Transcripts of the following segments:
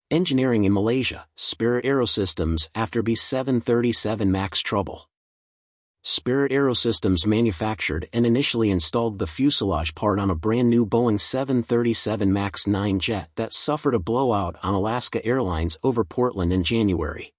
Engineering in Malaysia, Spirit Aerosystems after B737 MAX trouble. Spirit Aerosystems manufactured and initially installed the fuselage part on a brand new Boeing 737 MAX 9 jet that suffered a blowout on Alaska Airlines over Portland in January.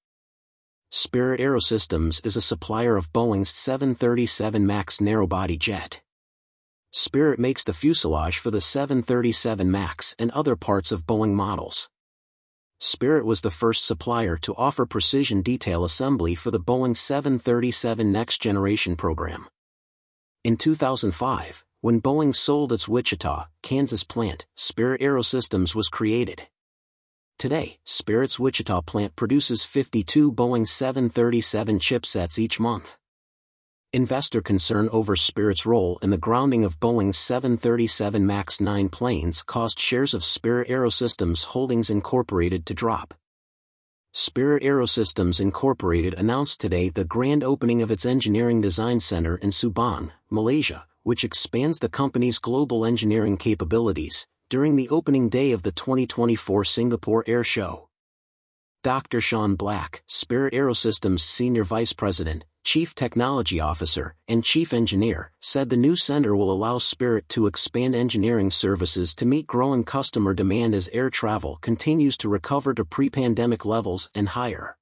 Spirit Aerosystems is a supplier of Boeing's 737 MAX narrowbody jet. Spirit makes the fuselage for the 737 MAX and other parts of Boeing models. Spirit was the first supplier to offer precision detail assembly for the Boeing 737 Next Generation program. In 2005, when Boeing sold its Wichita, Kansas plant, Spirit Aerosystems was created. Today, Spirit's Wichita plant produces 52 Boeing 737 chipsets each month. Investor concern over Spirit's role in the grounding of Boeing's 737 MAX 9 planes caused shares of Spirit Aerosystems Holdings Incorporated to drop. Spirit Aerosystems Incorporated announced today the grand opening of its Engineering Design Center in Subang, Malaysia, which expands the company's global engineering capabilities, during the opening day of the 2024 Singapore Air Show. Dr. Sean Black, Spirit Aerosystems Senior Vice President, Chief Technology Officer, and Chief Engineer, said the new center will allow Spirit to expand engineering services to meet growing customer demand as air travel continues to recover to pre-pandemic levels and higher.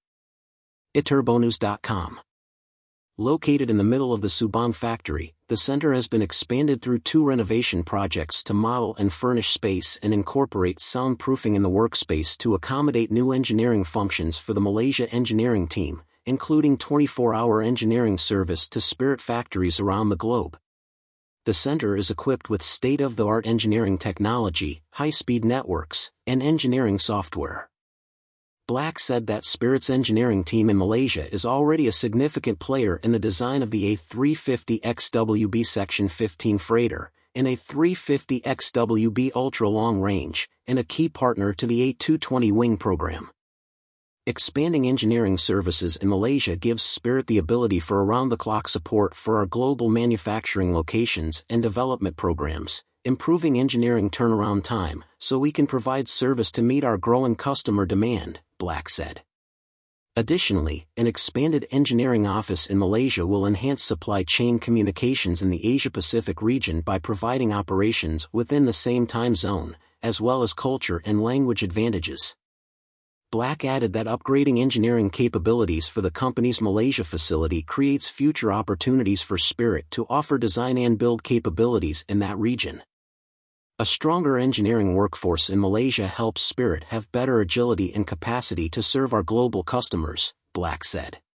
iturbonews.com. Located in the middle of the Subang factory, the center has been expanded through 2 renovation projects to model and furnish space and incorporate soundproofing in the workspace to accommodate new engineering functions for the Malaysia engineering team, including 24-hour engineering service to Spirit factories around the globe. The center is equipped with state-of-the-art engineering technology, high-speed networks, and engineering software. Black said that Spirit's engineering team in Malaysia is already a significant player in the design of the A350 XWB Section 15 freighter, and A350 XWB Ultra Long Range, and a key partner to the A220 wing program. Expanding engineering services in Malaysia gives Spirit the ability for around-the-clock support for our global manufacturing locations and development programs, improving engineering turnaround time, so we can provide service to meet our growing customer demand, Black said. Additionally, an expanded engineering office in Malaysia will enhance supply chain communications in the Asia-Pacific region by providing operations within the same time zone, as well as culture and language advantages. Black added that upgrading engineering capabilities for the company's Malaysia facility creates future opportunities for Spirit to offer design and build capabilities in that region. A stronger engineering workforce in Malaysia helps Spirit have better agility and capacity to serve our global customers, Black said.